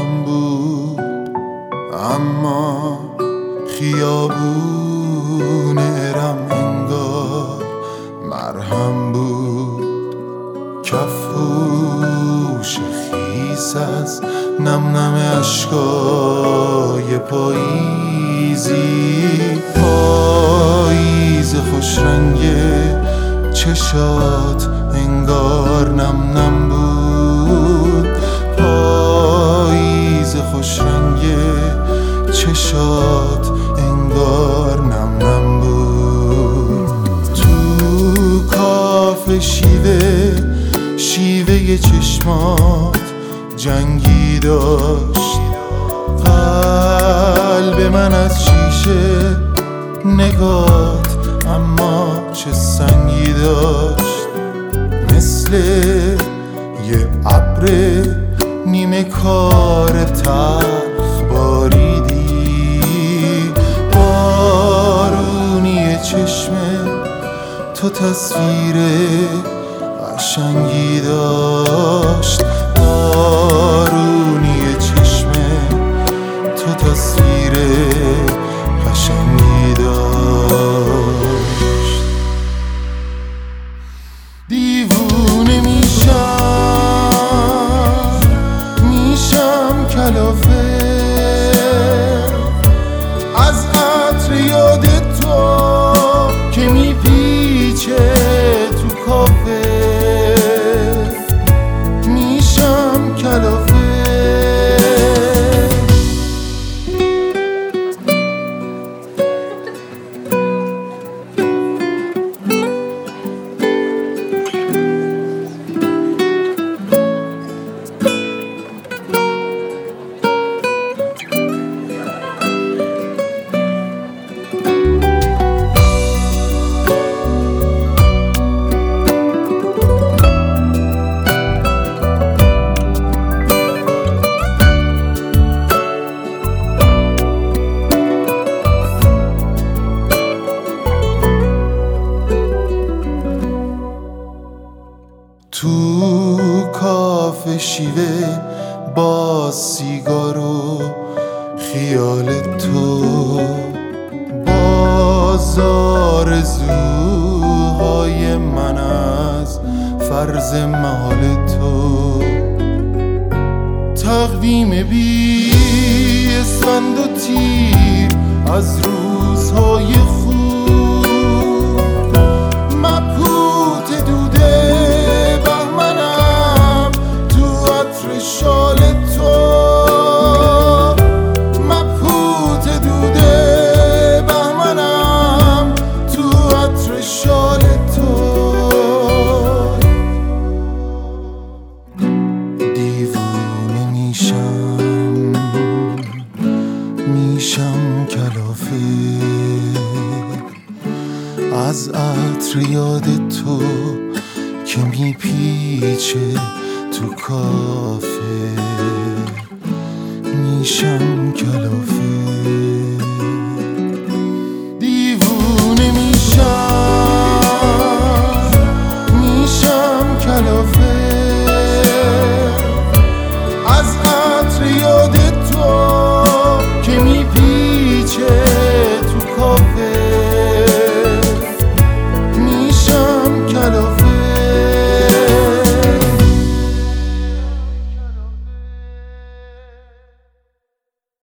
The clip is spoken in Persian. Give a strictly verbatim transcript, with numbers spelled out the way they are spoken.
خیابان بود، اما خیابون ارم انگار مرهم بود. کفوش خیس از نم نم اشکای پاییزی، پاییز خوش رنگ چشات انگار نم نم بود. پاییز خوش رنگ چشات انگار نم نم بود. تو کافه شیوه شیوه چشمات جنگی داشت. قلب من از شیشه نگات اما چه سنگی داشت. مثل یه ابر نیمه کار تلخ باریدی. بارونی چشم تو تصویر قشنگی داشت. بارونی چشم تو تصویر قشنگی داشت. دیوونه میشم میشم کلافه از عطر یاد تو که میپیچه تو کافه. میشم کلافه تو کافه شیوه با سیگار و خیال تو. بازار زوهای من از فرض محال تو. تقویم بی اسفند و تیر از روزهای خوب. مبهوت دوده بهمنم تو عطر شال تو. مبهوت دوده بهمنم تو عطر شال تو. دیوونه میشم میشم کلافه از عطر یاد تو که میپیچه تو کافه. میشم کلافه